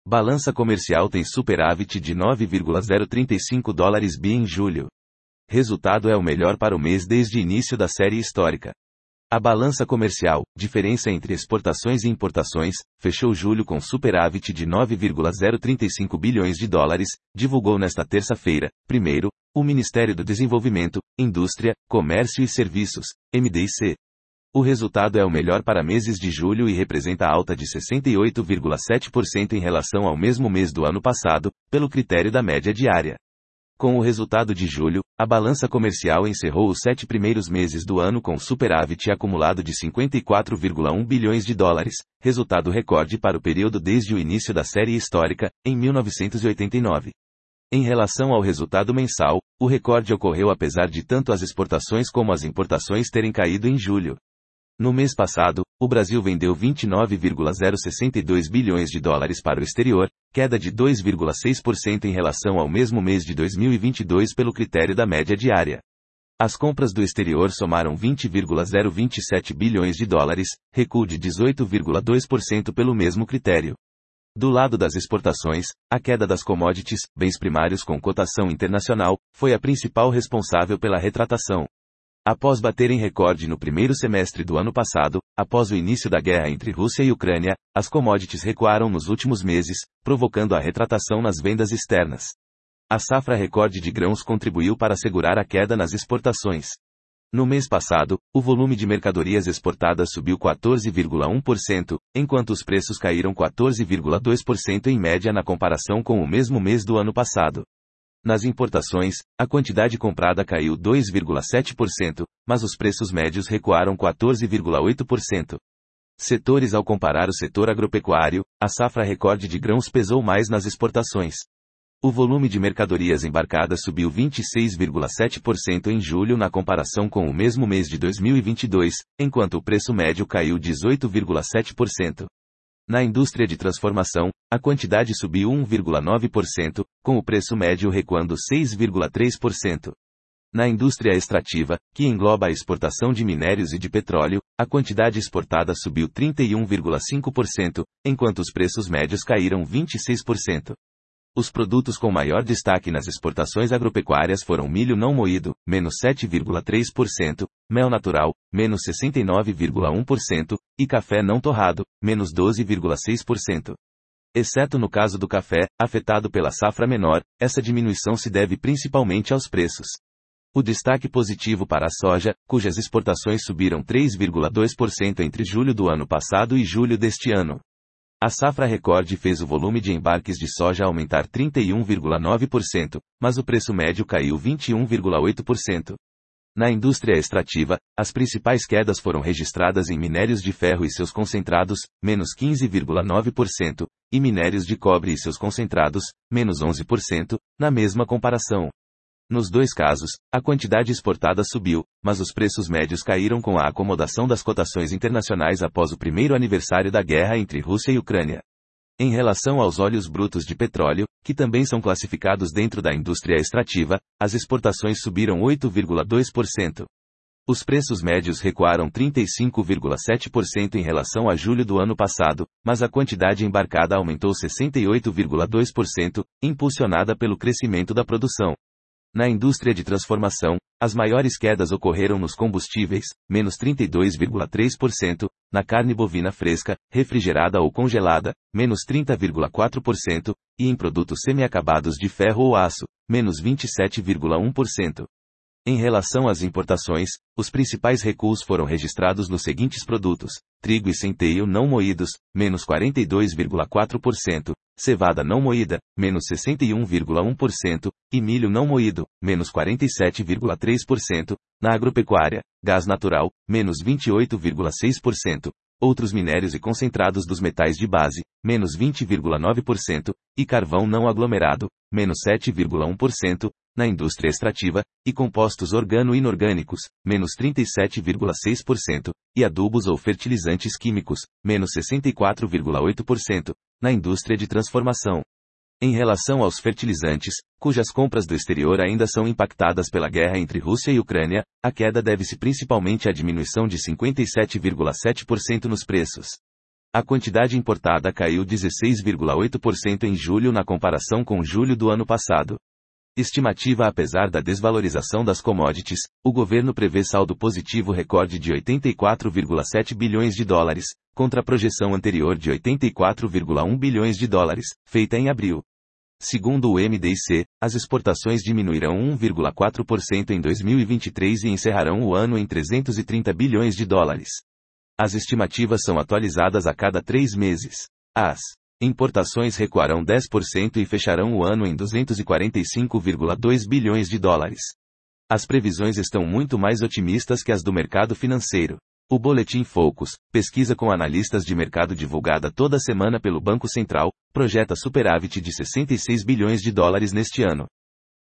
Balança comercial tem superávit de 9,035 dólares bi em julho. Resultado é o melhor para o mês desde o início da série histórica. A balança comercial, diferença entre exportações e importações, fechou julho com superávit de 9,035 bilhões de dólares, divulgou nesta terça-feira, o Ministério do Desenvolvimento, Indústria, Comércio e Serviços, MDIC. O resultado é o melhor para meses de julho e representa alta de 68,7% em relação ao mesmo mês do ano passado, pelo critério da média diária. Com o resultado de julho, a balança comercial encerrou os 7 primeiros meses do ano com superávit acumulado de 54,1 bilhões de dólares, resultado recorde para o período desde o início da série histórica, em 1989. Em relação ao resultado mensal, o recorde ocorreu apesar de tanto as exportações como as importações terem caído em julho. No mês passado, o Brasil vendeu 29,062 bilhões de dólares para o exterior, queda de 2,6% em relação ao mesmo mês de 2022 pelo critério da média diária. As compras do exterior somaram 20,027 bilhões de dólares, recuo de 18,2% pelo mesmo critério. Do lado das exportações, a queda das commodities, bens primários com cotação internacional, foi a principal responsável pela retratação. Após baterem recorde no primeiro semestre do ano passado, após o início da guerra entre Rússia e Ucrânia, as commodities recuaram nos últimos meses, provocando a retratação nas vendas externas. A safra recorde de grãos contribuiu para segurar a queda nas exportações. No mês passado, o volume de mercadorias exportadas subiu 14,1%, enquanto os preços caíram 14,2% em média na comparação com o mesmo mês do ano passado. Nas importações, a quantidade comprada caiu 2,7%, mas os preços médios recuaram 14,8%. Setores. Ao comparar o setor agropecuário, a safra recorde de grãos pesou mais nas exportações. O volume de mercadorias embarcadas subiu 26,7% em julho na comparação com o mesmo mês de 2022, enquanto o preço médio caiu 18,7%. Na indústria de transformação, a quantidade subiu 1,9%, com o preço médio recuando 6,3%. Na indústria extrativa, que engloba a exportação de minérios e de petróleo, a quantidade exportada subiu 31,5%, enquanto os preços médios caíram 26%. Os produtos com maior destaque nas exportações agropecuárias foram milho não moído, menos 7,3%, mel natural, menos 69,1%, e café não torrado, menos 12,6%. Exceto no caso do café, afetado pela safra menor, essa diminuição se deve principalmente aos preços. O destaque positivo para a soja, cujas exportações subiram 3,2% entre julho do ano passado e julho deste ano. A safra recorde fez o volume de embarques de soja aumentar 31,9%, mas o preço médio caiu 21,8%. Na indústria extrativa, as principais quedas foram registradas em minérios de ferro e seus concentrados, menos 15,9%, e minérios de cobre e seus concentrados, menos 11%, na mesma comparação. Nos dois casos, a quantidade exportada subiu, mas os preços médios caíram com a acomodação das cotações internacionais após o primeiro aniversário da guerra entre Rússia e Ucrânia. Em relação aos óleos brutos de petróleo, que também são classificados dentro da indústria extrativa, as exportações subiram 8,2%. Os preços médios recuaram 35,7% em relação a julho do ano passado, mas a quantidade embarcada aumentou 68,2%, impulsionada pelo crescimento da produção. Na indústria de transformação, as maiores quedas ocorreram nos combustíveis, menos 32,3%, na carne bovina fresca, refrigerada ou congelada, menos 30,4%, e em produtos semiacabados de ferro ou aço, menos 27,1%. Em relação às importações, os principais recuos foram registrados nos seguintes produtos: trigo e centeio não moídos, menos 42,4%, cevada não moída, menos 61,1%, e milho não moído, menos 47,3%, na agropecuária, gás natural, menos 28,6%, outros minérios e concentrados dos metais de base, menos 20,9%, e carvão não aglomerado, menos 7,1%, na indústria extrativa, e compostos organo-inorgânicos, menos 37,6%, e adubos ou fertilizantes químicos, menos 64,8%, na indústria de transformação. Em relação aos fertilizantes, cujas compras do exterior ainda são impactadas pela guerra entre Rússia e Ucrânia, a queda deve-se principalmente à diminuição de 57,7% nos preços. A quantidade importada caiu 16,8% em julho na comparação com julho do ano passado. Estimativa. Apesar da desvalorização das commodities, o governo prevê saldo positivo recorde de 84,7 bilhões de dólares, contra a projeção anterior de 84,1 bilhões de dólares, feita em abril. Segundo o MDIC, as exportações diminuirão 1,4% em 2023 e encerrarão o ano em 330 bilhões de dólares. As estimativas são atualizadas a cada 3 meses. As importações recuarão 10% e fecharão o ano em 245,2 bilhões de dólares. As previsões estão muito mais otimistas que as do mercado financeiro. O Boletim Focus, pesquisa com analistas de mercado divulgada toda semana pelo Banco Central, projeta superávit de 66 bilhões de dólares neste ano.